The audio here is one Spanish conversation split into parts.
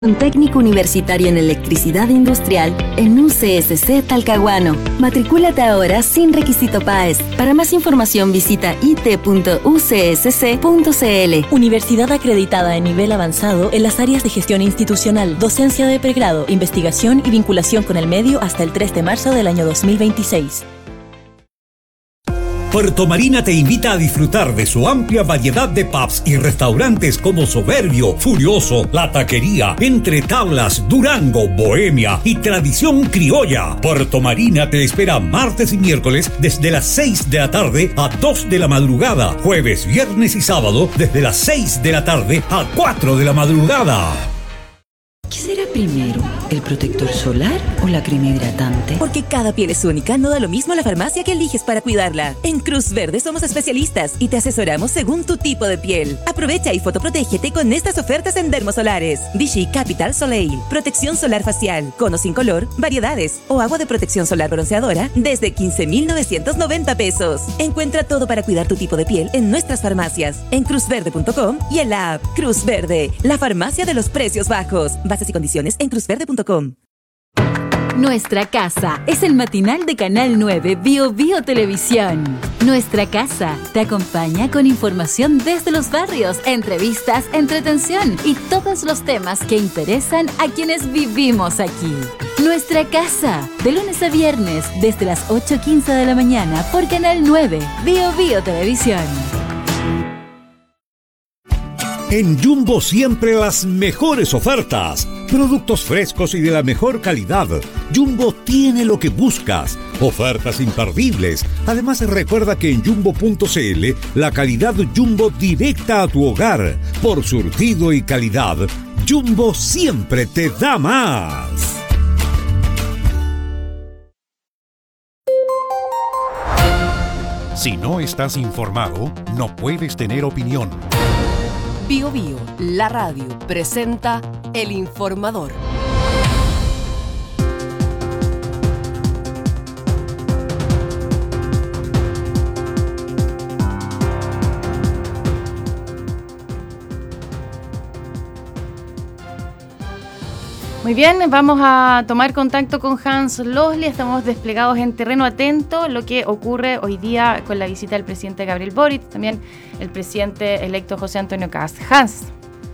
Un técnico universitario en electricidad industrial en UCSC Talcahuano. Matricúlate ahora sin requisito PAES. Para más información visita it.ucsc.cl. Universidad acreditada de nivel avanzado en las áreas de gestión institucional, docencia de pregrado, investigación y vinculación con el medio hasta el 3 de marzo del año 2026. Puerto Marina te invita a disfrutar de su amplia variedad de pubs y restaurantes como Soberbio, Furioso, La Taquería, Entre Tablas, Durango, Bohemia y Tradición Criolla. Puerto Marina te espera martes y miércoles desde las 6 de la tarde a 2 de la madrugada, jueves, viernes y sábado desde las 6 de la tarde a 4 de la madrugada. ¿Qué será primero? ¿El protector solar o la crema hidratante? Porque cada piel es única, no da lo mismo la farmacia que eliges para cuidarla. En Cruz Verde somos especialistas y te asesoramos según tu tipo de piel. Aprovecha y fotoprotégete con estas ofertas en Dermosolares. Vichy Capital Soleil, protección solar facial, cono sin color, variedades o agua de protección solar bronceadora desde 15,990 pesos. Encuentra todo para cuidar tu tipo de piel en nuestras farmacias, en cruzverde.com y en la app Cruz Verde, la farmacia de los precios bajos. Bases y condiciones en cruzverde.com. Nuestra Casa es el matinal de Canal 9 Bio Bio Televisión. Nuestra Casa te acompaña con información desde los barrios, entrevistas, entretención y todos los temas que interesan a quienes vivimos aquí. Nuestra Casa, de lunes a viernes desde las 8:15 de la mañana por Canal 9 Bio Bio Televisión. En Jumbo siempre las mejores ofertas. Productos frescos y de la mejor calidad. Jumbo tiene lo que buscas. Ofertas imperdibles. Además, recuerda que en Jumbo.cl la calidad Jumbo directa a tu hogar. Por surtido y calidad, Jumbo siempre te da más. Si no estás informado, no puedes tener opinión. Bio Bio, la radio, presenta El Informador. Muy bien, vamos a tomar contacto con Hans Losley. Estamos desplegados en terreno atento, lo que ocurre hoy día con la visita del presidente Gabriel Boric, también el presidente electo José Antonio Kast. Hans.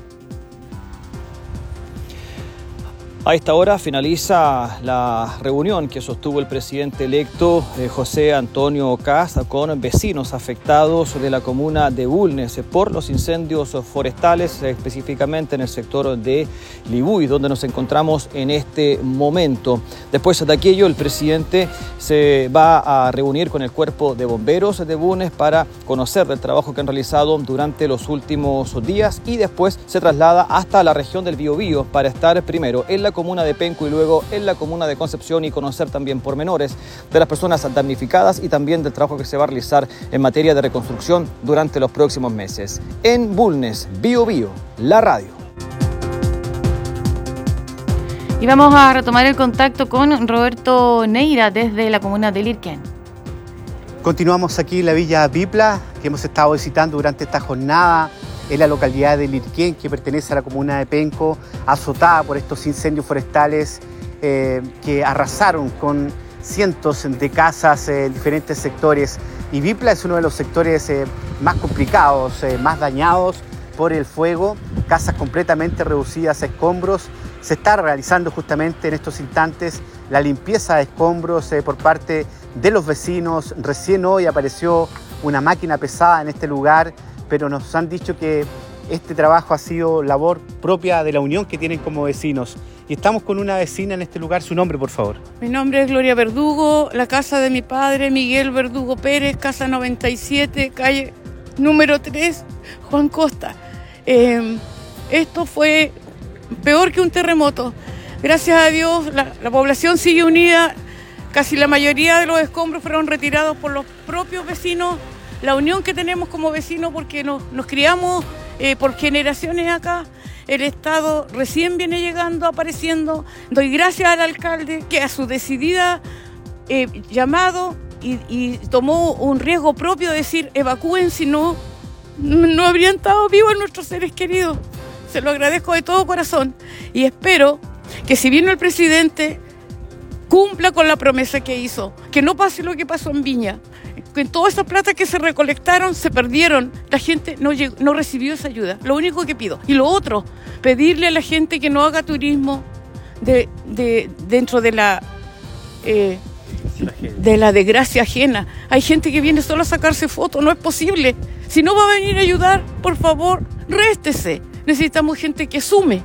A esta hora finaliza la reunión que sostuvo el presidente electo José Antonio Kast con vecinos afectados de la comuna de Bulnes por los incendios forestales, específicamente en el sector de Libuy, donde nos encontramos en este momento. Después de aquello, el presidente se va a reunir con el cuerpo de bomberos de Bulnes para conocer del trabajo que han realizado durante los últimos días y después se traslada hasta la región del Biobío para estar primero en la comuna de Penco y luego en la comuna de Concepción y conocer también pormenores de las personas damnificadas y también del trabajo que se va a realizar en materia de reconstrucción durante los próximos meses. En Bulnes, Biobío, la radio. Y vamos a retomar el contacto con Roberto Neira desde la comuna de Lirquén. Continuamos aquí en la Villa Bipla, que hemos estado visitando durante esta jornada en la localidad de Lirquén, que pertenece a la comuna de Penco, azotada por estos incendios forestales que arrasaron con cientos de casas en diferentes sectores. Y Bipla es uno de los sectores más complicados, más dañados por el fuego, casas completamente reducidas a escombros. Se está realizando justamente en estos instantes la limpieza de escombros por parte de los vecinos. Recién hoy apareció una máquina pesada en este lugar, pero nos han dicho que este trabajo ha sido labor propia de la unión que tienen como vecinos. Y estamos con una vecina en este lugar. Su nombre, por favor. Mi nombre es Gloria Verdugo, la casa de mi padre, Miguel Verdugo Pérez, casa 97, calle número 3, Juan Costa. Esto fue peor que un terremoto. Gracias a Dios, la población sigue unida. Casi la mayoría de los escombros fueron retirados por los propios vecinos. La unión que tenemos como vecinos, porque nos criamos por generaciones acá. El Estado recién viene llegando, apareciendo. Doy gracias al alcalde que a su decidida llamado y tomó un riesgo propio de decir evacúen, si no habrían estado vivos nuestros seres queridos. se lo agradezco de todo corazón y espero que si vino el presidente cumpla con la promesa que hizo, que no pase lo que pasó en Viña, que toda esa plata que se recolectaron se perdieron, la gente no recibió esa ayuda, lo único que pido. Y lo otro, pedirle a la gente que no haga turismo dentro de la desgracia ajena. Hay gente que viene solo a sacarse fotos, no es posible. Si no va a venir a ayudar, por favor, réstese. Necesitamos gente que sume.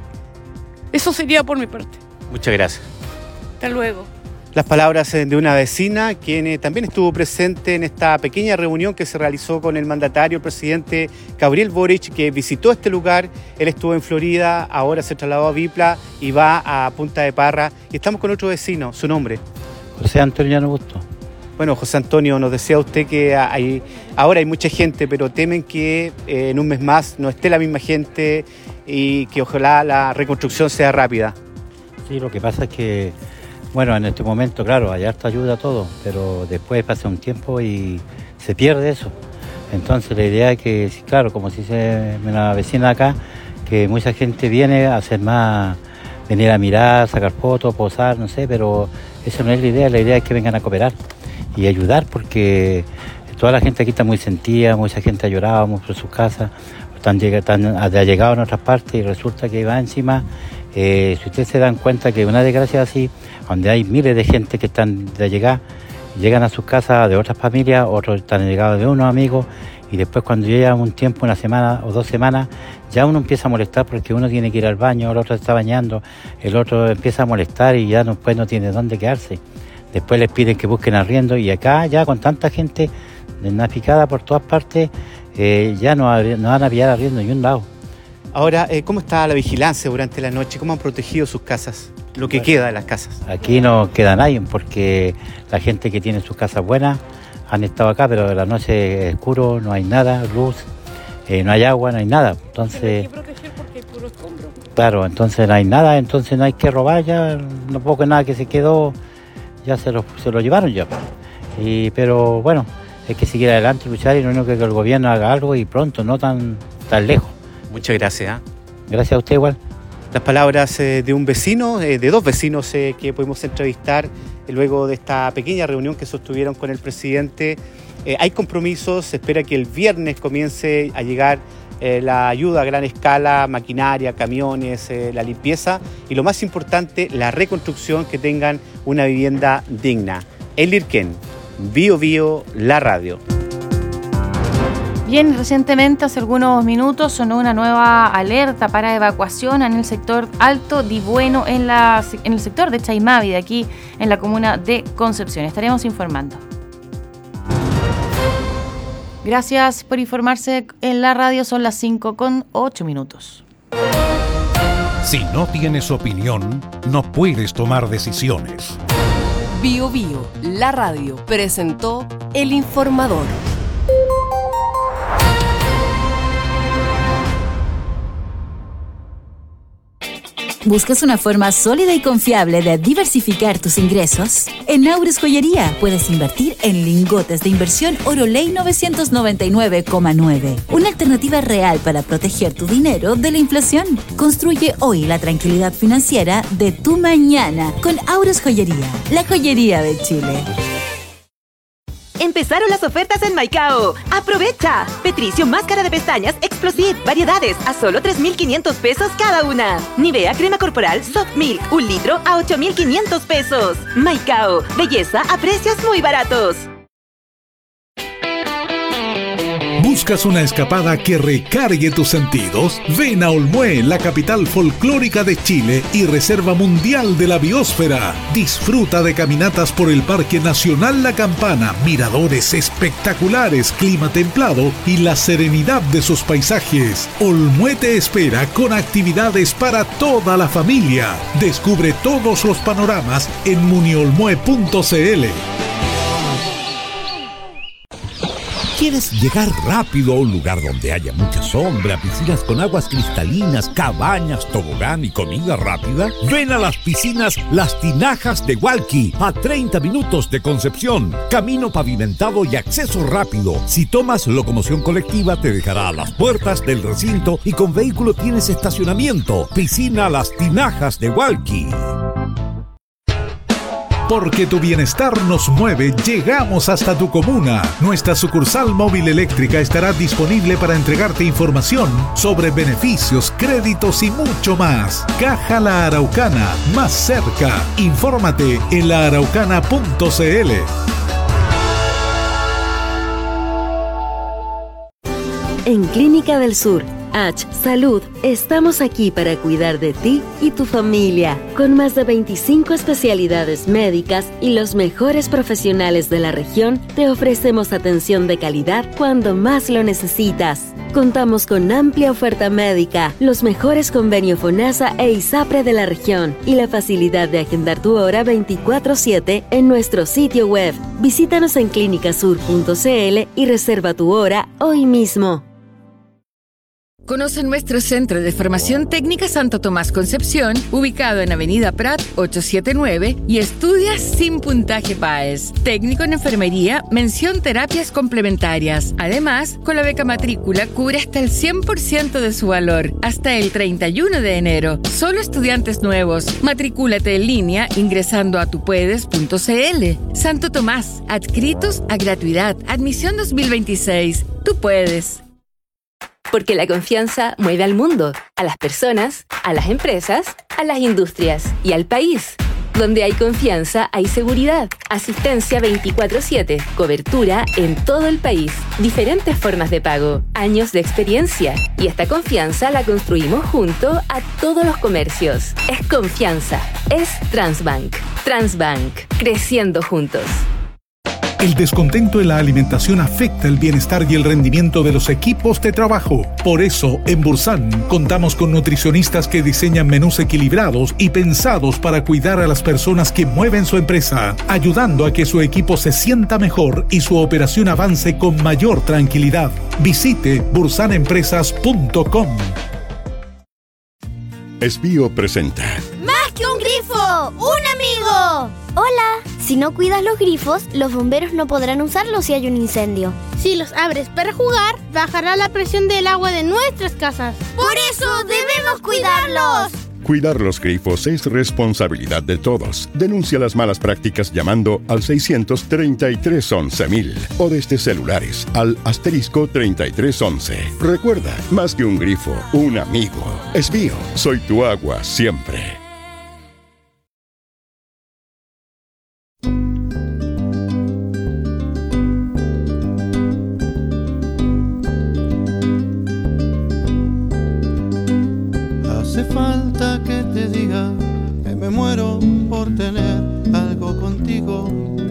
Eso sería por mi parte. Muchas gracias. Hasta luego. Las palabras de una vecina, quien también estuvo presente en esta pequeña reunión que se realizó con el mandatario, el presidente Gabriel Boric, que visitó este lugar. Él estuvo en Florida, ahora se trasladó a Vipla y va a Punta de Parra. Y estamos con otro vecino, ¿su nombre? José Antonio Augusto. Bueno, José Antonio, nos decía usted que ahora hay mucha gente, pero temen que en un mes más no esté la misma gente y que ojalá la reconstrucción sea rápida. Sí, lo que pasa es que, bueno, en este momento, claro, hay harta ayuda a todo, pero después pasa un tiempo y se pierde eso. Entonces la idea es que, claro, como dice la vecina acá, que mucha gente viene a hacer más, venir a mirar, sacar fotos, posar, no sé, pero esa no es la idea es que vengan a cooperar y ayudar, porque toda la gente aquí está muy sentida, mucha gente ha llorado por sus casas, han llegado en otras partes y resulta que va encima. Si ustedes se dan cuenta que una desgracia así, donde hay miles de gente que están de llegar, llegan a sus casas de otras familias, otros están llegados de unos amigos, y después cuando llega un tiempo, una semana o 2 semanas, ya uno empieza a molestar porque uno tiene que ir al baño, el otro está bañando, el otro empieza a molestar y ya después no tiene dónde quedarse. Después les piden que busquen arriendo y acá ya con tanta gente picada por todas partes, ya no van a pillar arriendo ni un lado. Ahora, ¿cómo está la vigilancia durante la noche? ¿Cómo han protegido sus casas? Lo que queda de las casas. Aquí no queda nadie porque la gente que tiene sus casas buenas han estado acá, pero de la noche es oscuro, no hay nada, luz, no hay agua, no hay nada. Entonces, hay que proteger porque hay puro escombro. Claro, entonces no hay nada, entonces no hay que robar ya, no poco nada que se quedó, ya se lo llevaron ya. Pero bueno, hay que seguir adelante, luchar y lo único que el gobierno haga algo y pronto, no tan lejos. Muchas gracias. Gracias a usted igual. Las palabras de un vecino, de 2 vecinos que pudimos entrevistar luego de esta pequeña reunión que sostuvieron con el presidente. Hay compromisos, se espera que el viernes comience a llegar la ayuda a gran escala, maquinaria, camiones, la limpieza y lo más importante, la reconstrucción, que tengan una vivienda digna. El Lirquén, Bio Bio, la radio. Bien, recientemente, hace algunos minutos, sonó una nueva alerta para evacuación en el sector Alto Dibueno, en el sector de Chaimavi, de aquí en la comuna de Concepción. Estaremos informando. Gracias por informarse en la radio, son las 5:08. Si no tienes opinión, no puedes tomar decisiones. Bio Bio, la radio, presentó El Informador. ¿Buscas una forma sólida y confiable de diversificar tus ingresos? En Aures Joyería puedes invertir en lingotes de inversión Oroley 999,9. Una alternativa real para proteger tu dinero de la inflación. Construye hoy la tranquilidad financiera de tu mañana con Aures Joyería, la joyería de Chile. Empezaron las ofertas en Maicao. ¡Aprovecha! Petricio máscara de pestañas Explosive, variedades a solo 3,500 pesos cada una. Nivea crema corporal Soft Milk, 1 litro a 8,500 pesos. Maicao, belleza a precios muy baratos. ¿Buscas una escapada que recargue tus sentidos? Ven a Olmué, la capital folclórica de Chile y reserva mundial de la biosfera. Disfruta de caminatas por el Parque Nacional La Campana, miradores espectaculares, clima templado y la serenidad de sus paisajes. Olmué te espera con actividades para toda la familia. Descubre todos los panoramas en muniolmue.cl. ¿Quieres llegar rápido a un lugar donde haya mucha sombra, piscinas con aguas cristalinas, cabañas, tobogán y comida rápida? Ven a las piscinas Las Tinajas de Hualqui, a 30 minutos de Concepción. Camino pavimentado y acceso rápido. Si tomas locomoción colectiva, te dejará a las puertas del recinto y con vehículo tienes estacionamiento. Piscina Las Tinajas de Hualqui. Porque tu bienestar nos mueve, llegamos hasta tu comuna. Nuestra sucursal móvil eléctrica estará disponible para entregarte información sobre beneficios, créditos y mucho más. Caja La Araucana, más cerca. Infórmate en laaraucana.cl. En Clínica del Sur, H Salud, estamos aquí para cuidar de ti y tu familia, con más de 25 especialidades médicas y los mejores profesionales de la región. Te ofrecemos atención de calidad cuando más lo necesitas. Contamos con amplia oferta médica, los mejores convenios FONASA e ISAPRE de la región y la facilidad de agendar tu hora 24/7 en nuestro sitio web. Visítanos en clinicasur.cl y reserva tu hora hoy mismo. Conoce nuestro Centro de Formación Técnica Santo Tomás Concepción, ubicado en Avenida Prat 879, y estudia sin puntaje PAES. Técnico en enfermería, mención terapias complementarias. Además, con la beca matrícula cubre hasta el 100% de su valor, hasta el 31 de enero. Solo estudiantes nuevos. Matricúlate en línea ingresando a tupuedes.cl. Santo Tomás, adscritos a gratuidad. Admisión 2026. Tú puedes. Porque la confianza mueve al mundo, a las personas, a las empresas, a las industrias y al país. Donde hay confianza, hay seguridad. Asistencia 24/7, cobertura en todo el país, diferentes formas de pago, años de experiencia. Y esta confianza la construimos junto a todos los comercios. Es confianza, es Transbank. Transbank, creciendo juntos. El descontento en la alimentación afecta el bienestar y el rendimiento de los equipos de trabajo. Por eso, en Bursan, contamos con nutricionistas que diseñan menús equilibrados y pensados para cuidar a las personas que mueven su empresa, ayudando a que su equipo se sienta mejor y su operación avance con mayor tranquilidad. Visite bursanempresas.com. Esbío presenta ¡Más que un grifo! ¡Un amigo! Hola, si no cuidas los grifos, los bomberos no podrán usarlos si hay un incendio. Si los abres para jugar, bajará la presión del agua de nuestras casas. ¡Por eso debemos cuidarlos! Cuidar los grifos es responsabilidad de todos. Denuncia las malas prácticas llamando al 633-11.000 o desde celulares al *3311. Recuerda, más que un grifo, un amigo. Esbío, soy tu agua siempre. Hace falta que te diga que me muero por tener algo contigo.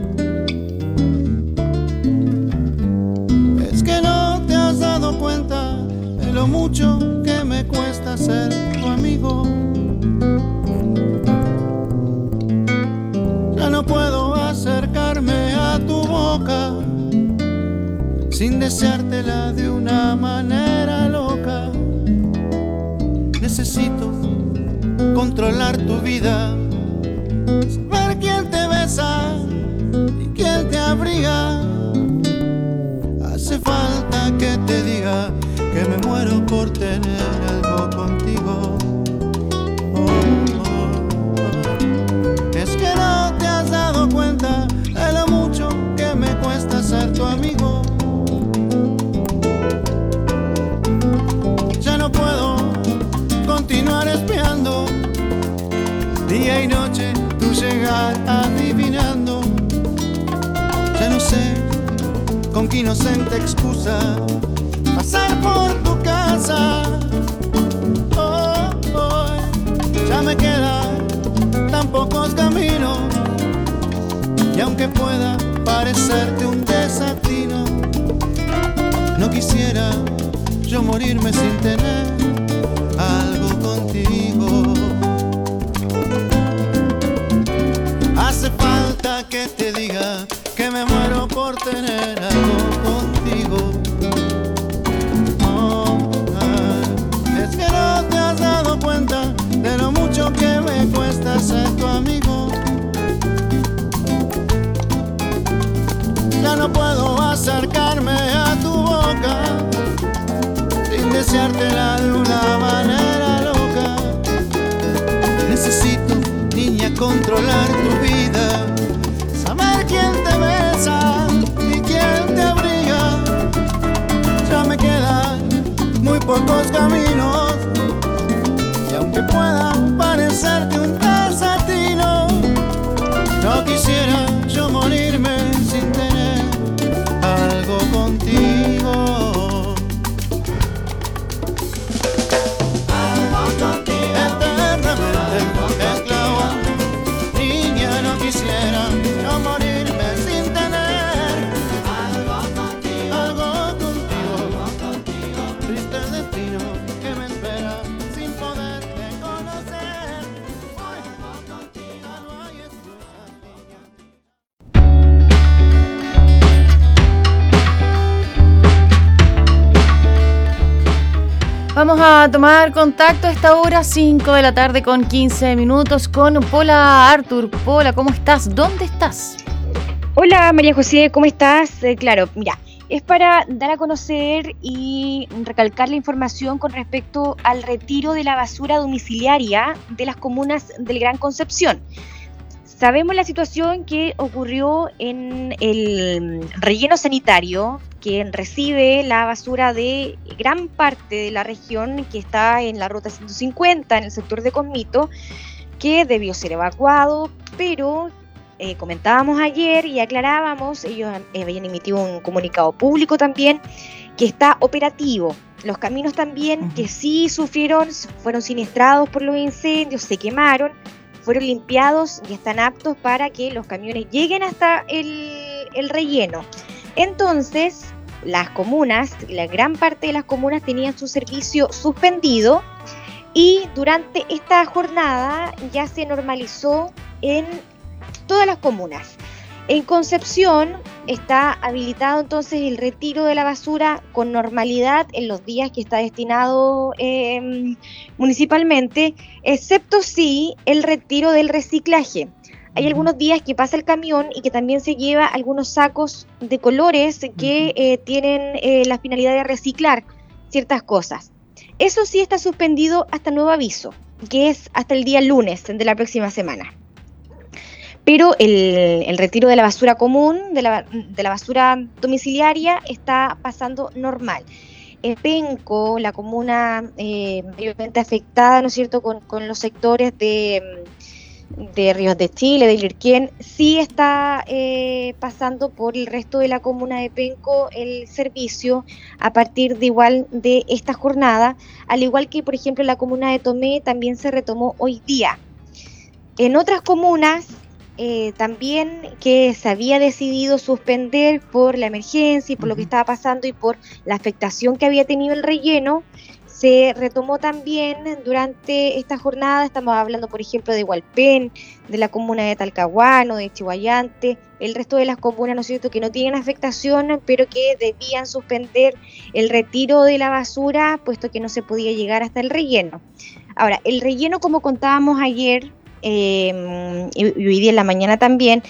Es que no te has dado cuenta de lo mucho que me cuesta ser tu amigo. Ya no puedo acercarme a tu boca sin deseártela de una manera loca. Necesito controlar tu vida, saber quién te besa y quién te abriga. Hace falta que te diga que me muero por tener algo contigo. Es que no te has dado cuenta de lo mucho que me cuesta ser tu amigo. Ya no puedo continuar espiando día y noche tu llegar adivinando. Ya no sé con qué inocente excusa pasar por tu casa. Ya me quedan tan pocos caminos y aunque pueda parecerte un desatino, no quisiera yo morirme sin tener algo contigo. Hace falta que te diga que me muero por tener algo contigo. acercarme a tu boca sin deseártela de una manera loca. Necesito, niña, controlar tu vida, saber quién te besa y quién te abriga. Ya me quedan muy pocos caminos y aunque pueda parecerte un desatino, no quisiera yo morirme sin tener algo contigo. Algo contigo. Eternamente esclavo. Niña, no quisiera yo morirme sin tener algo contigo. Algo contigo. Triste el destino que me espera sin poderte conocer. Algo contigo, no hay excusa, niña. Vamos a tomar contacto a esta hora, 5 de la tarde con 15 minutos, con Pola Artur. Pola, ¿cómo estás? ¿Dónde estás? Hola María José, ¿cómo estás? Claro, mira, es para dar a conocer y recalcar la información con respecto al retiro de la basura domiciliaria de las comunas del Gran Concepción. Sabemos la situación que ocurrió en el relleno sanitario, que recibe la basura de gran parte de la región que está en la ruta 150, en el sector de Cosmito, que debió ser evacuado, pero comentábamos ayer y aclarábamos, ellos habían emitido un comunicado público también, que está operativo. Los caminos también que sí sufrieron, fueron siniestrados por los incendios, se quemaron, fueron limpiados y están aptos para que los camiones lleguen hasta el relleno. Entonces, las comunas, la gran parte de las comunas tenían su servicio suspendido y durante esta jornada ya se normalizó en todas las comunas. En Concepción está habilitado entonces el retiro de la basura con normalidad en los días que está destinado municipalmente, excepto sí el retiro del reciclaje. Hay algunos días que pasa el camión y que también se lleva algunos sacos de colores que tienen la finalidad de reciclar ciertas cosas. Eso sí está suspendido hasta nuevo aviso, que es hasta el día lunes de la próxima semana. Pero el retiro de la basura común, de la basura domiciliaria, está pasando normal. En Penco, la comuna mayormente afectada, ¿no es cierto?, con los sectores de Ríos de Chile, de Lirquén, sí está pasando por el resto de la comuna de Penco el servicio a partir de igual de esta jornada, al igual que, por ejemplo, la comuna de Tomé también se retomó hoy día. En otras comunas, también que se había decidido suspender por la emergencia y por lo que estaba pasando y por la afectación que había tenido el relleno, se retomó también durante esta jornada. Estamos hablando, por ejemplo, de Hualpén, de la comuna de Talcahuano, de Chihuayante, el resto de las comunas, ¿no es cierto?, que no tienen afectación, pero que debían suspender el retiro de la basura, puesto que no se podía llegar hasta el relleno. Ahora, el relleno, como contábamos ayer, y hoy día en la mañana también,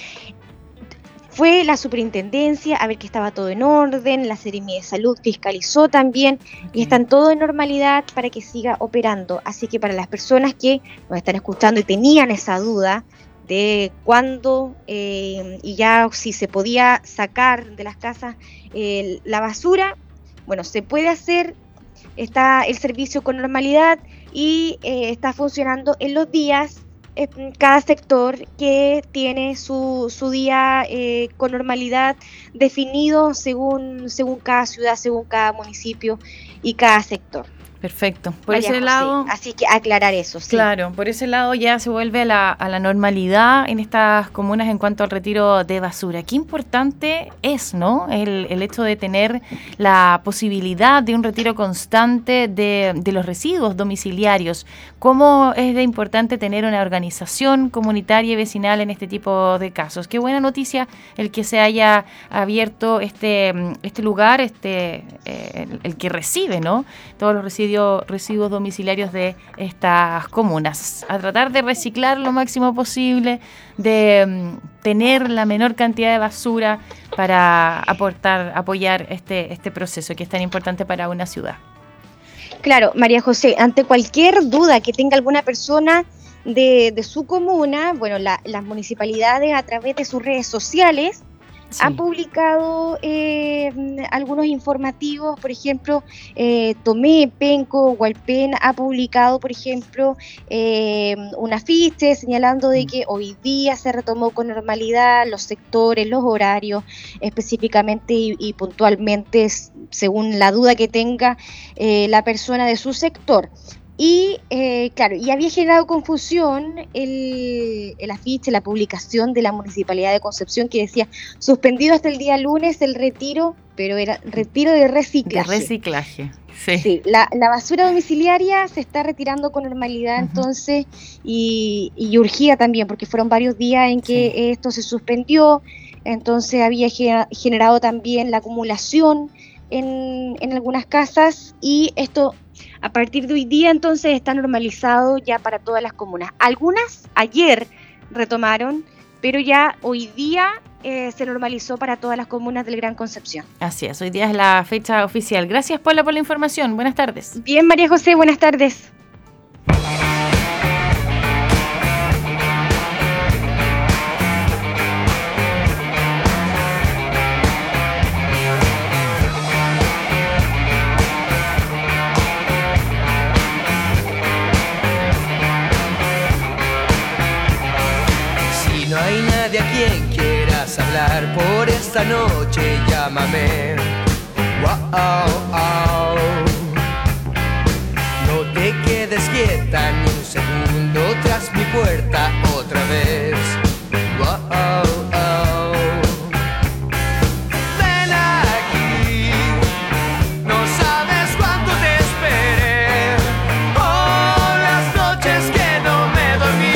fue la superintendencia a ver que estaba todo en orden, la Seremi de Salud fiscalizó también y están todo en normalidad para que siga operando. Así que para las personas que nos están escuchando y tenían esa duda de cuándo y ya si se podía sacar de las casas la basura, bueno, se puede hacer, está el servicio con normalidad y está funcionando en los días. Cada sector que tiene su día con normalidad definido según cada ciudad, según cada municipio y cada sector. Perfecto. Por ese lado, así que aclarar eso. Sí. Claro, por ese lado ya se vuelve a la normalidad en estas comunas en cuanto al retiro de basura. Qué importante es, ¿no?, el hecho de tener la posibilidad de un retiro constante de los residuos domiciliarios. Cómo es de importante tener una organización comunitaria y vecinal en este tipo de casos. Qué buena noticia el que se haya abierto este lugar, el que recibe, ¿no?, todos los residuos domiciliarios de estas comunas. A tratar de reciclar lo máximo posible, de tener la menor cantidad de basura para apoyar este proceso que es tan importante para una ciudad. Claro, María José, ante cualquier duda que tenga alguna persona de su comuna, bueno, las municipalidades a través de sus redes sociales han publicado algunos informativos, por ejemplo, Tomé, Penco, Hualpén ha publicado, por ejemplo, un afiche señalando de que hoy día se retomó con normalidad los sectores, los horarios, específicamente y puntualmente, según la duda que tenga la persona de su sector. Y claro, y había generado confusión el afiche, la publicación de la Municipalidad de Concepción que decía suspendido hasta el día lunes el retiro, pero era retiro de reciclaje. De reciclaje, sí. Sí, la basura domiciliaria se está retirando con normalidad entonces y urgía también porque fueron varios días en que esto se suspendió, entonces había generado también la acumulación en algunas casas y esto a partir de hoy día entonces está normalizado ya para todas las comunas. Algunas ayer retomaron, pero ya hoy día se normalizó para todas las comunas del Gran Concepción. Así es, hoy día es la fecha oficial. Gracias, Paula, por la información. Buenas tardes. Bien, María José, buenas tardes. No hay nadie a quien quieras hablar por esta noche, llámame. Wow. No te quedes quieta ni un segundo tras mi puerta otra vez. Wow. Ven aquí, no sabes cuánto te esperé. Oh, las noches que no me dormí.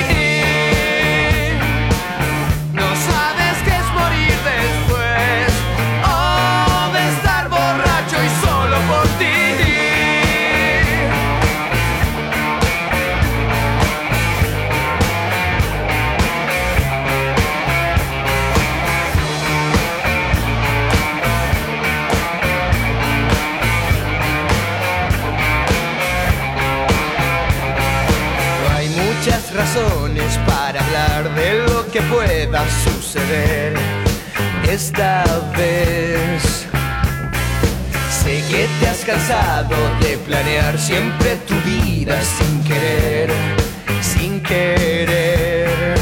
Razones para hablar de lo que pueda suceder esta vez. Sé que te has cansado de planear siempre tu vida sin querer, sin querer.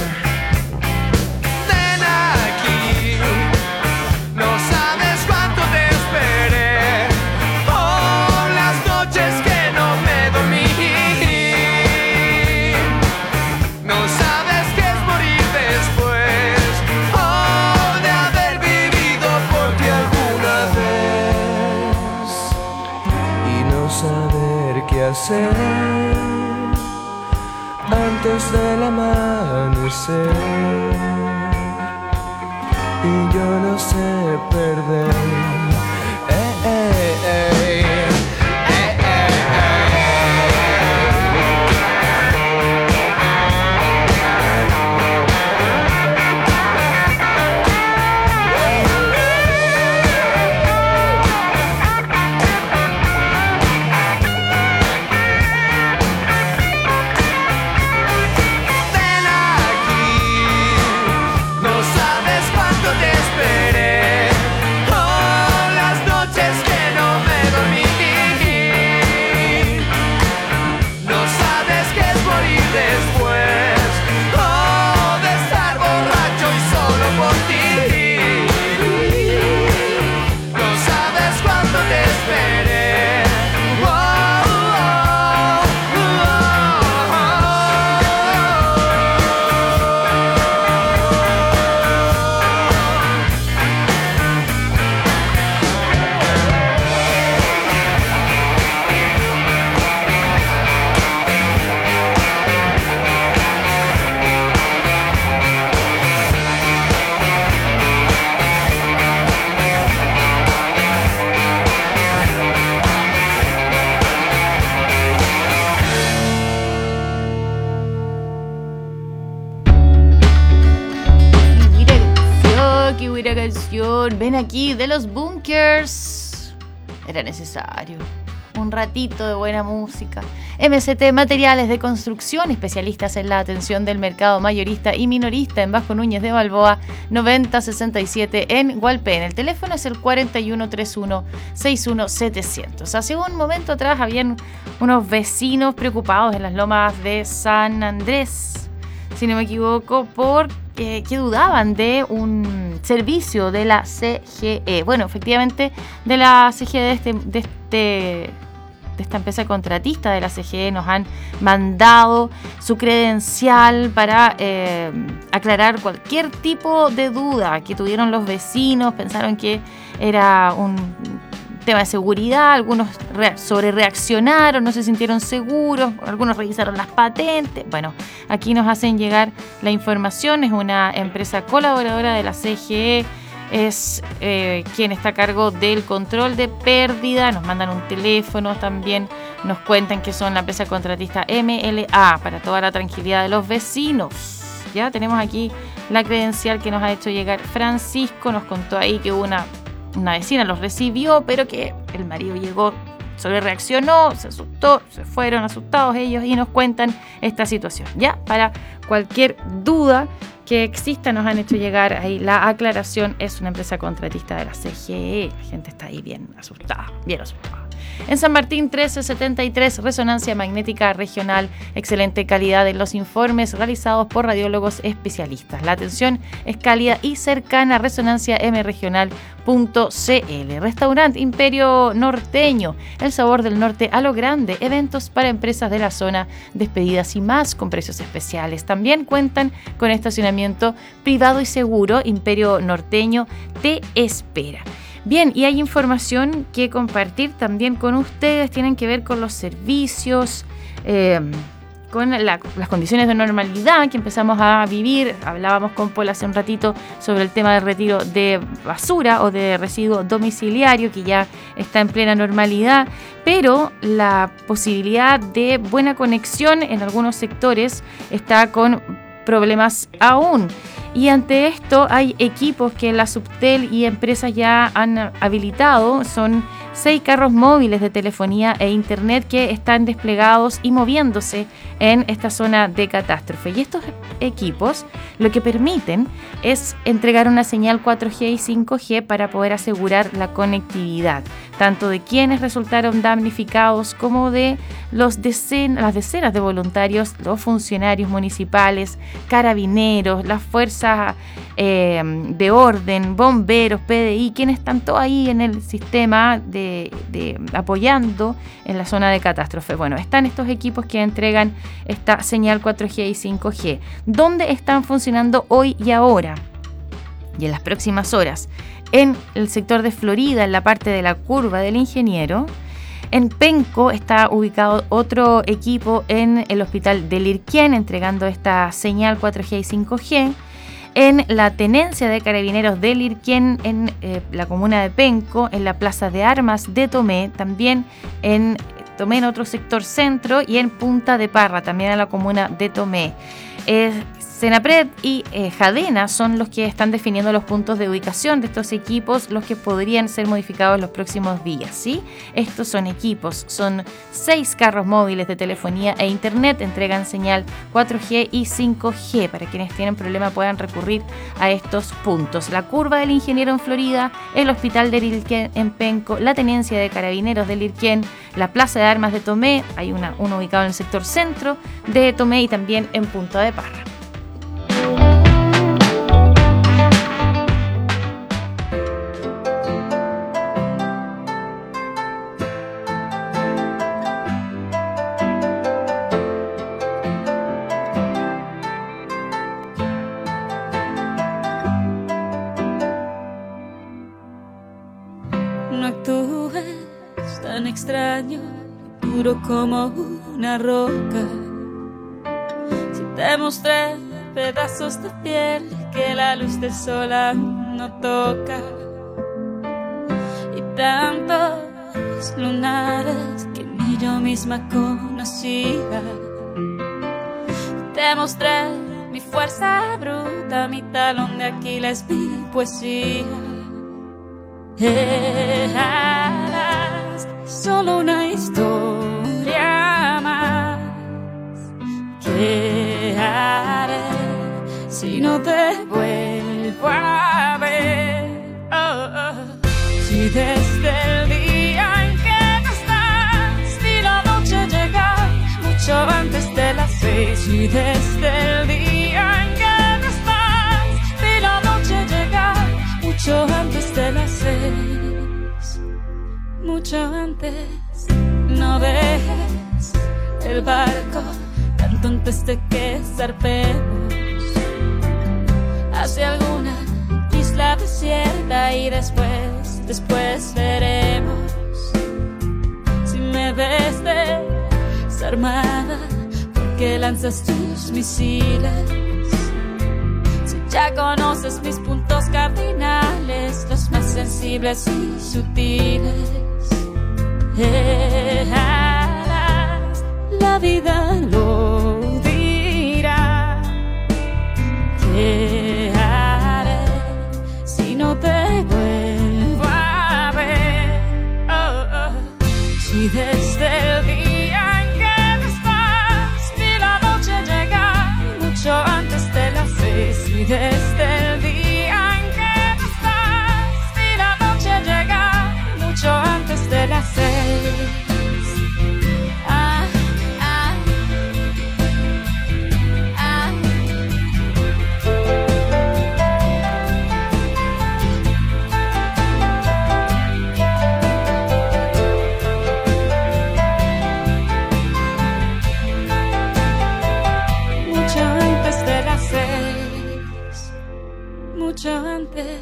Ven aquí, no sabes cuánto te esperé. Oh, las noches que no me dormí. No sabes qué es morir después, oh, de haber vivido por ti alguna vez y no saber qué hacer antes del amanecer. Y yo no sé perder. No sabes cuánto te esperé. Oh, buena canción. Ven aquí, de los Bunkers. Era necesario un ratito de buena música. MCT Materiales de Construcción, especialistas en la atención del mercado mayorista y minorista en Vasco Núñez de Balboa, 9067 en Hualpén. El teléfono es el 4131-61700. Hace un momento atrás habían unos vecinos preocupados en las lomas de San Andrés, si no me equivoco, porque que dudaban de un servicio de la CGE. Bueno, efectivamente, de la CGE, de esta empresa contratista de la CGE, nos han mandado su credencial para aclarar cualquier tipo de duda que tuvieron los vecinos. Pensaron que era un tema de seguridad, algunos sobrereaccionaron, no se sintieron seguros, algunos revisaron las patentes. Bueno, aquí nos hacen llegar la información. Es una empresa colaboradora de la CGE, es quien está a cargo del control de pérdida. Nos mandan un teléfono, también nos cuentan que son la empresa contratista MLA, para toda la tranquilidad de los vecinos. Ya tenemos aquí la credencial que nos ha hecho llegar Francisco. Nos contó ahí que una vecina los recibió, pero que el marido llegó, sobrereaccionó, se asustó, se fueron asustados ellos y nos cuentan esta situación. Ya, para cualquier duda que exista, nos han hecho llegar ahí la aclaración. Es una empresa contratista de la CGE. La gente está ahí bien asustada, bien asustada. En San Martín 1373, resonancia magnética regional, excelente calidad en los informes realizados por radiólogos especialistas. La atención es cálida y cercana. resonanciamregional.cl. Restaurante Imperio Norteño, el sabor del norte a lo grande. Eventos para empresas de la zona, despedidas y más con precios especiales. También cuentan con estacionamiento privado y seguro. Imperio Norteño te espera. Bien, y hay información que compartir también con ustedes. Tienen que ver con los servicios, con las condiciones de normalidad que empezamos a vivir. Hablábamos con Paul hace un ratito sobre el tema del retiro de basura o de residuo domiciliario, que ya está en plena normalidad, pero la posibilidad de buena conexión en algunos sectores está con problemas aún. Y ante esto hay equipos que la Subtel y empresas ya han habilitado. Son 6 carros móviles de telefonía e internet que están desplegados y moviéndose en esta zona de catástrofe. Y estos equipos lo que permiten es entregar una señal 4G y 5G para poder asegurar la conectividad, tanto de quienes resultaron damnificados como de las decenas de voluntarios, los funcionarios municipales, carabineros, las fuerzas de orden, bomberos, PDI, quienes están todos ahí en el sistema de apoyando en la zona de catástrofe. Bueno, están estos equipos que entregan esta señal 4G y 5G. ¿Dónde están funcionando hoy y ahora? Y en las próximas horas. En el sector de Florida, en la parte de la curva del Ingeniero. En Penco está ubicado otro equipo en el hospital de Lirquén, entregando esta señal 4G y 5G. En la tenencia de carabineros de Lirquén, en la comuna de Penco, en la plaza de armas de Tomé, también en Tomé, en otro sector centro, y en Punta de Parra, también en la comuna de Tomé. Senapred y Jadena son los que están definiendo los puntos de ubicación de estos equipos, los que podrían ser modificados en los próximos días, ¿sí? Estos son equipos, son 6 carros móviles de telefonía e internet, entregan señal 4G y 5G. Para quienes tienen problema puedan recurrir a estos puntos. La curva del Ingeniero en Florida, el hospital de Lirquén en Penco, la tenencia de carabineros de Lirquén, la plaza de armas de Tomé, hay uno ubicado en el sector centro de Tomé y también en Punta de Parra. No actúes tan extraño, duro como una roca. Si te mostré pedazos de piel que la luz del sol aún no toca, y tantos lunares que ni yo misma conocía. Te mostré mi fuerza bruta, mi talón de Aquiles, mi poesía. Eras solo una historia más. ¿Qué haré si no te vuelvo a ver? Si desde el día en que no estás vi la noche llegar mucho antes de las 6. Si desde el día en que no estás vi la noche llegar mucho antes de las 6. Mucho antes. No dejes el barco tanto antes de que zarpemos hacia alguna isla desierta y después veremos. Si me ves desarmada, ¿por qué lanzas tus misiles? Si ya conoces mis puntos cardinales, los más sensibles y sutiles. La vida lo dirá. ¿Qué haré si no te vuelvo a ver? Si desde el día en que no estás vi la noche llegar mucho antes de las 6. Si desde el día en que no estás vi la noche llegar mucho antes de las 6. Mucho antes.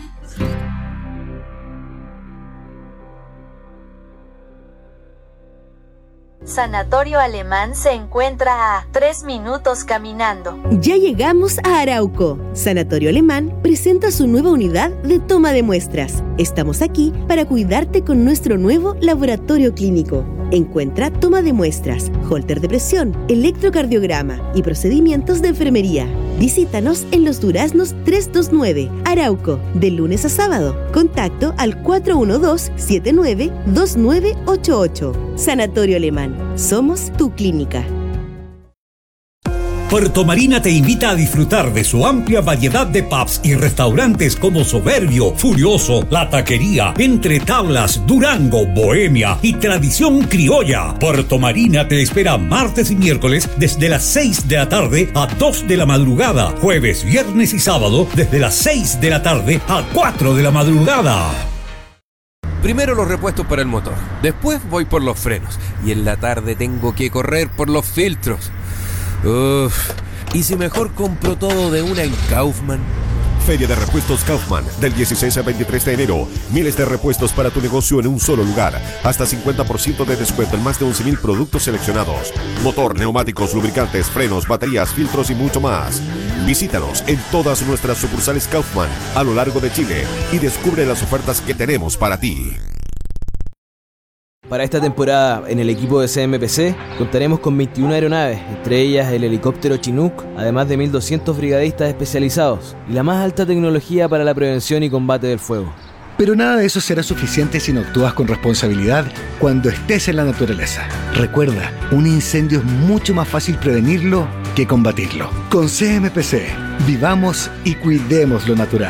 Sanatorio Alemán se encuentra a 3 minutos caminando. Ya llegamos a Arauco. Sanatorio Alemán presenta su nueva unidad de toma de muestras. Estamos aquí para cuidarte con nuestro nuevo laboratorio clínico. Encuentra toma de muestras, holter de presión, electrocardiograma y procedimientos de enfermería. Visítanos en Los Duraznos 329, Arauco, de lunes a sábado. Contacto al 412-792988. Sanatorio Alemán. Somos tu clínica. Puerto Marina te invita a disfrutar de su amplia variedad de pubs y restaurantes como Soberbio, Furioso, La Taquería, Entre Tablas, Durango, Bohemia y Tradición Criolla. Puerto Marina te espera martes y miércoles desde las 6 de la tarde a 2 de la madrugada, jueves, viernes y sábado desde las 6 de la tarde a 4 de la madrugada. Primero los repuestos para el motor, después voy por los frenos y en la tarde tengo que correr por los filtros. ¿Y si mejor compro todo de una en Kaufman? Feria de Repuestos Kaufman, del 16 al 23 de enero. Miles de repuestos para tu negocio en un solo lugar. Hasta 50% de descuento en más de 11,000 productos seleccionados. Motor, neumáticos, lubricantes, frenos, baterías, filtros y mucho más. Visítanos en todas nuestras sucursales Kaufman a lo largo de Chile y descubre las ofertas que tenemos para ti. Para esta temporada, en el equipo de CMPC, contaremos con 21 aeronaves, entre ellas el helicóptero Chinook, además de 1.200 brigadistas especializados y la más alta tecnología para la prevención y combate del fuego. Pero nada de eso será suficiente si no actúas con responsabilidad cuando estés en la naturaleza. Recuerda, un incendio es mucho más fácil prevenirlo que combatirlo. Con CMPC, vivamos y cuidemos lo natural.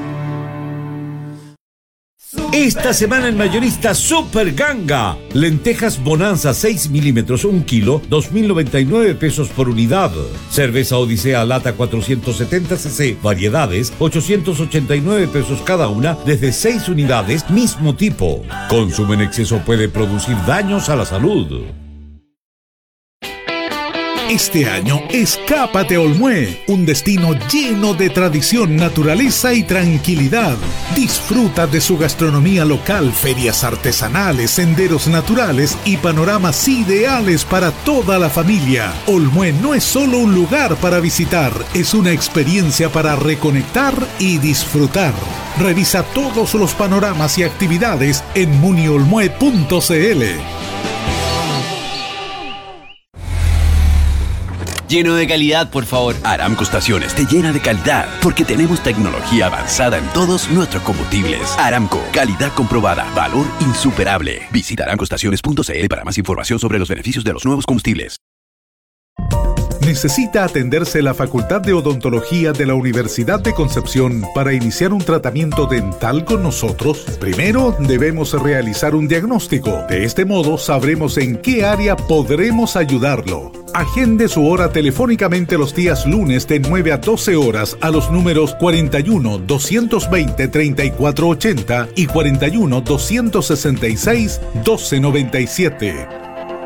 Esta semana en Mayorista Super Ganga. Lentejas Bonanza 6 milímetros, 1 kilo, 2.099 pesos por unidad. Cerveza Odisea lata 470 cc, variedades, 889 pesos cada una, desde 6 unidades, mismo tipo. Consumo en exceso puede producir daños a la salud. Este año, escápate a Olmué, un destino lleno de tradición, naturaleza y tranquilidad. Disfruta de su gastronomía local, ferias artesanales, senderos naturales y panoramas ideales para toda la familia. Olmué no es solo un lugar para visitar, es una experiencia para reconectar y disfrutar. Revisa todos los panoramas y actividades en muniolmue.cl. lleno de calidad, por favor. Aramco Estaciones te llena de calidad porque tenemos tecnología avanzada en todos nuestros combustibles. Aramco, calidad comprobada, valor insuperable. Visita aramcoestaciones.cl para más información sobre los beneficios de los nuevos combustibles. ¿Necesita atenderse la Facultad de Odontología de la Universidad de Concepción para iniciar un tratamiento dental con nosotros? Primero debemos realizar un diagnóstico. De este modo sabremos en qué área podremos ayudarlo. Agende su hora telefónicamente los días lunes de 9 a 12 horas a los números 41-220-3480 y 41-266-1297.